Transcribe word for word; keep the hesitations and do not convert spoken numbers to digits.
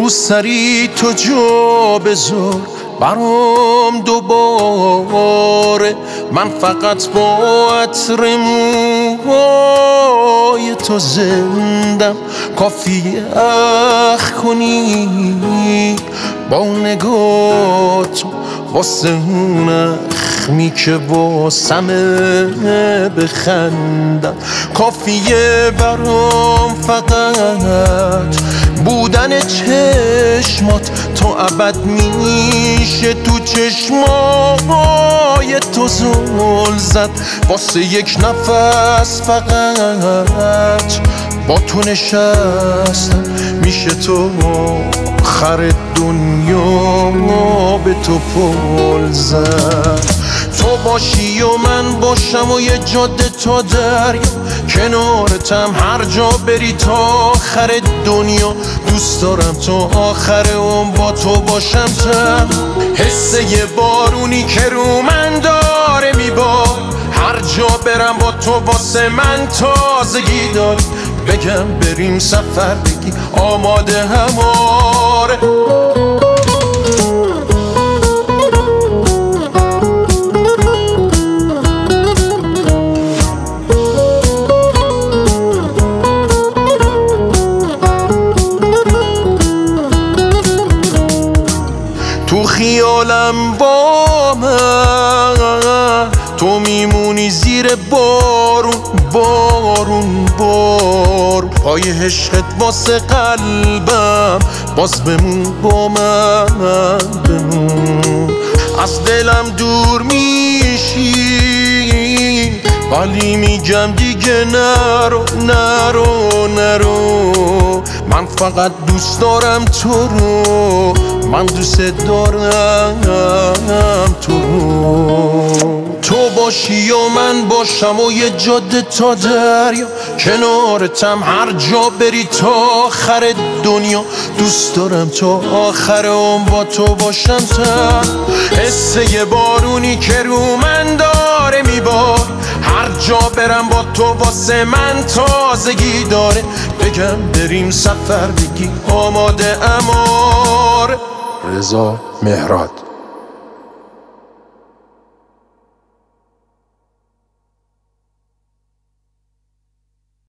رو سری تو جا بذار برام دوباره، من فقط با عطر موهای تو زندم. کافیه اخ کنی با نگاه تو واسه اون اخمی که واسمه بخندم. کافیه برام فقط بودن چشمات تا ابد میشه تو چشمای تو زل زد. واسه یک نفس فقط با تو نشستم میشه تو آخر دنیا به تو پل زد. تو باشی و من باشم و یه جاده تا دریا، کنارتم هر جا بری تا آخر دنیا. دوست دارم تا آخر اون با تو باشم. تم حس یه بارونی که رو من داره میبار، هر جا برم با تو واسه من تازگی داری. بگم بریم سفر بگی آماده هماره. تو خیالم با من تو میمونی زیر بارون بارون بارون. پای عشقت واسه قلبم باز بمون با من بمون. از دلم دور میشی ولی میگم دیگه نرو نرو نرو. من فقط دوست دارم تو رو، من دوست دارم تو رو. تو باشی و من باشم و یه جاده تا دریا، کنارتم هر جا بری تا آخر دنیا. دوست دارم تا آخر اون با تو باشم. تن حس یه بارونی که رو من داره میبار، هر جا برم با تو واسه من تازگی داره. بگم بریم سفر بگی آماده اماره. رضا مهراد.